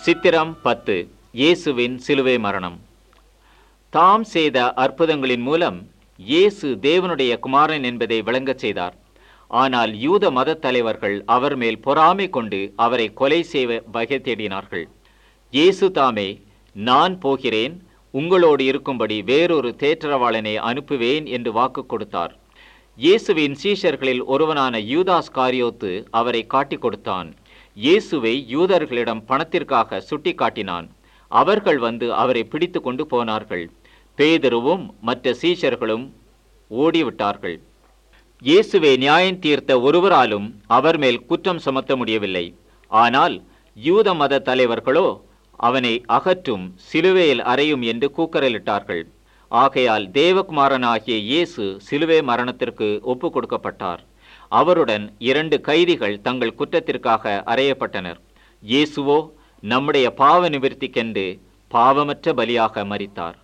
சித்திரம் 10. இயேசுவின் சிலுவை மரணம். தாம் செய்த அற்புதங்களின் மூலம் இயேசு தேவனுடைய குமாரன் என்பதை விளங்கச் செய்தார். ஆனால் யூத மத தலைவர்கள் அவர் மேல் பொறாமை கொண்டு அவரை கொலை செய்ய வகை தேடினார்கள். இயேசு தாமே, நான் போகிறேன், உங்களோடு இருக்கும்படி வேறொரு தேற்றரவாளனை அனுப்புவேன் என்று வாக்கு கொடுத்தார். இயேசுவின் சீஷர்களில் ஒருவனான யூதாஸ் காரியோத்து அவரை காட்டிக் கொடுத்தான். இயேசுவை யூதர்களிடம் பணத்திற்காக சுட்டி காட்டினான். அவர்கள் வந்து அவரை பிடித்து கொண்டு போனார்கள். பேதுருவும் மற்ற சீஷர்களும் ஓடிவிட்டார்கள். இயேசுவை நியாயம் தீர்த்த ஒருவராலும் அவர் மேல் குற்றம் சுமத்த முடியவில்லை. ஆனால் யூத மத தலைவர்களோ அவனை அகற்றும், சிலுவையில் அறையும் என்று கூக்குரலிட்டார்கள். ஆகையால் தேவகுமாரனாகிய இயேசு சிலுவை மரணத்திற்கு ஒப்பு கொடுக்கப்பட்டார். அவருடன் 2 கைதிகள் தங்கள் குற்றத்திற்காக அறையப்பட்டனர். இயேசுவோ நம்முடைய பாவ நிவர்த்திக்கென்று பாவமற்ற பலியாக மரித்தார்.